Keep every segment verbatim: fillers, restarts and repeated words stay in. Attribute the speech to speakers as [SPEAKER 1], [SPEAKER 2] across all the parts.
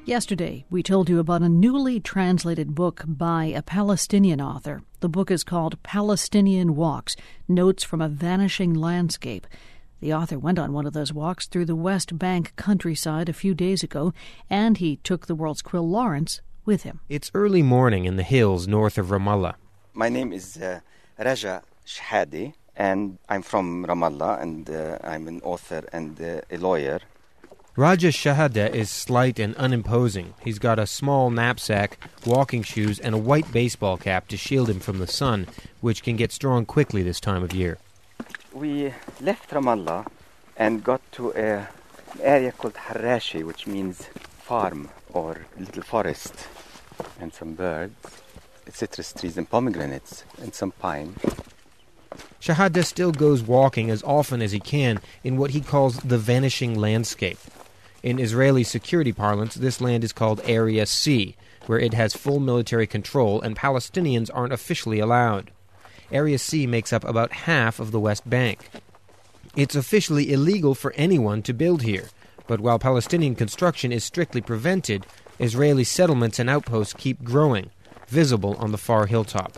[SPEAKER 1] Yesterday, we told you about a newly translated book by a Palestinian author. The book is called Palestinian Walks, Notes from a Vanishing Landscape. The author went on one of those walks through the West Bank countryside a few days ago, and he took the world's Quill Lawrence with him.
[SPEAKER 2] It's early morning in the hills north of Ramallah.
[SPEAKER 3] My name is uh, Raja Shahade, and I'm from Ramallah, and uh, I'm an author and uh, a lawyer.
[SPEAKER 2] Raja Shahade is slight and unimposing. He's got a small knapsack, walking shoes, and a white baseball cap to shield him from the sun, which can get strong quickly this time of year.
[SPEAKER 3] We left Ramallah and got to a, an area called Harashi, which means farm or little forest, and some birds, citrus trees and pomegranates, and some pine.
[SPEAKER 2] Shahade still goes walking as often as he can in what he calls the vanishing landscape. In Israeli security parlance, this land is called Area C, where it has full military control and Palestinians aren't officially allowed. Area C makes up about half of the West Bank. It's officially illegal for anyone to build here, but while Palestinian construction is strictly prevented, Israeli settlements and outposts keep growing, visible on the far hilltop.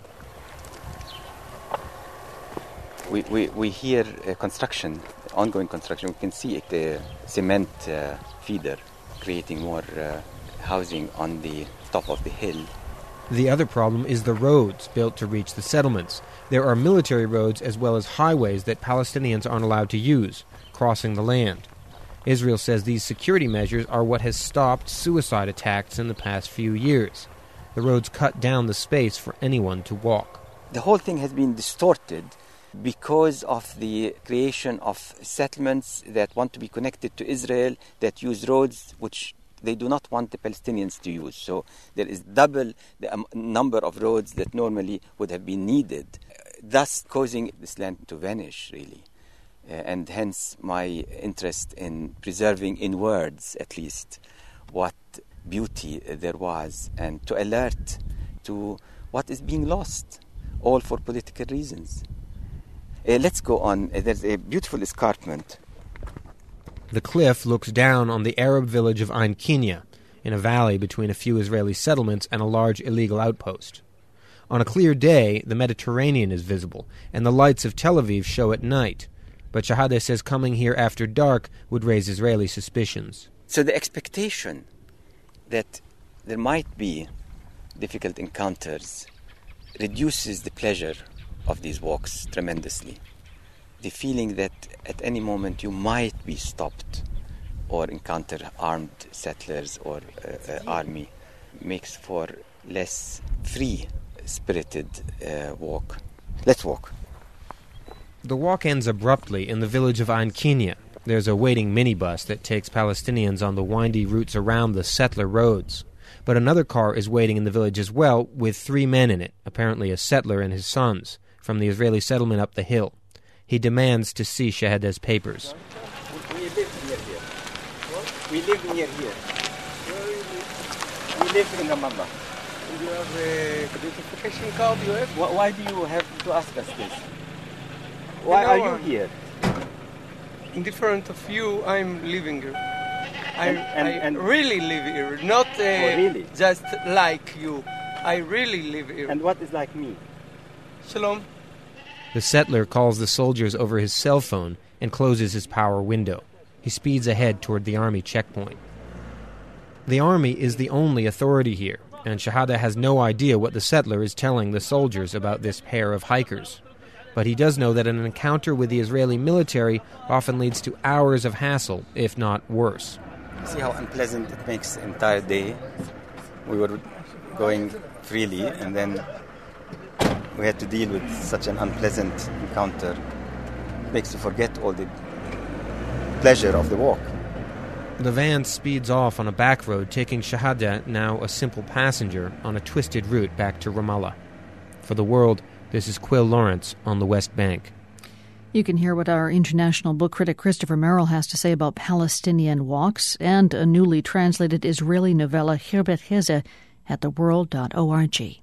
[SPEAKER 3] We, we, we hear uh, construction, ongoing construction. We can see it, the cement uh, feeder creating more uh, housing on the top of the hill.
[SPEAKER 2] The other problem is the roads built to reach the settlements. There are military roads as well as highways that Palestinians aren't allowed to use, crossing the land. Israel says these security measures are what has stopped suicide attacks in the past few years. The roads cut down the space for anyone to walk.
[SPEAKER 3] The whole thing has been distorted because of the creation of settlements that want to be connected to Israel, that use roads which they do not want the Palestinians to use. So there is double the um, number of roads that normally would have been needed, thus causing this land to vanish, really. Uh, and hence my interest in preserving, in words at least, what beauty there was, and to alert to what is being lost, all for political reasons. Uh, let's go on. Uh, there's a beautiful escarpment.
[SPEAKER 2] The cliff looks down on the Arab village of Ain Kinya, in a valley between a few Israeli settlements and a large illegal outpost. On a clear day, the Mediterranean is visible, and the lights of Tel Aviv show at night. But Shahade says coming here after dark would raise Israeli suspicions.
[SPEAKER 3] So the expectation that there might be difficult encounters reduces the pleasure of these walks tremendously. The feeling that at any moment you might be stopped or encounter armed settlers or uh, uh, army makes for less free-spirited uh, walk. Let's walk.
[SPEAKER 2] The walk ends abruptly in the village of Ain Kinya. There's a waiting minibus that takes Palestinians on the windy routes around the settler roads. But another car is waiting in the village as well, with three men in it, apparently a settler and his sons, from the Israeli settlement up the hill. He demands to see Shahade's papers.
[SPEAKER 3] We live near here. We live near here. We live in Ramallah.
[SPEAKER 4] You have a identification card you have?
[SPEAKER 3] Why, why do you have to ask us this? Why are you here?
[SPEAKER 4] In different of you, I'm living here. I,
[SPEAKER 3] And- and-
[SPEAKER 4] I
[SPEAKER 3] and-
[SPEAKER 4] really live here, not uh,
[SPEAKER 3] Oh, really?
[SPEAKER 4] just like you. I really live here.
[SPEAKER 3] And what is like me?
[SPEAKER 4] Shalom.
[SPEAKER 2] The settler calls the soldiers over his cell phone and closes his power window. He speeds ahead toward the army checkpoint. The army is the only authority here, and Shahade has no idea what the settler is telling the soldiers about this pair of hikers. But he does know that an encounter with the Israeli military often leads to hours of hassle, if not worse.
[SPEAKER 3] See how unpleasant it makes the entire day. We were going freely, and then we had to deal with such an unpleasant encounter. It makes you forget all the pleasure of the walk.
[SPEAKER 2] The van speeds off on a back road, taking Shahade, now a simple passenger, on a twisted route back to Ramallah. For the World, this is Quill Lawrence on the West Bank.
[SPEAKER 1] You can hear what our international book critic Christopher Merrill has to say about Palestinian walks and a newly translated Israeli novella, Khirbet Heze, at the world dot org.